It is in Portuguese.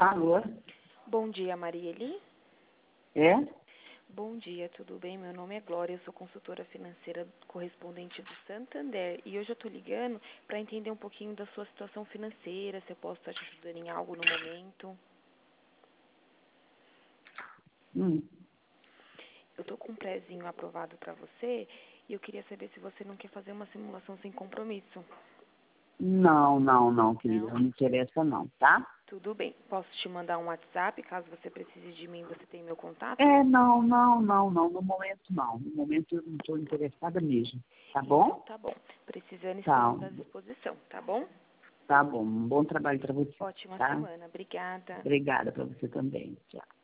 Alô? Bom dia, Marieli. É? Bom dia, tudo bem? Meu nome é Glória, eu sou consultora financeira correspondente do Santander e hoje eu estou ligando para entender um pouquinho da sua situação financeira, se eu posso estar te ajudando em algo no momento. Hum. Eu estou com um prezinho aprovado para você e eu queria saber se você não quer fazer uma simulação sem compromisso. Não, querida. Não? Não me interessa não, tá? Tudo bem. Posso te mandar um WhatsApp, caso você precise de mim, você tem meu contato? Não. No momento não. No momento eu não estou interessada mesmo. Tá Então bom? tá bom. Precisando, Tá. estamos à disposição, tá bom? Tá bom. Um bom trabalho para você, Ótima tá? semana. Obrigada. Obrigada para você também. Tchau.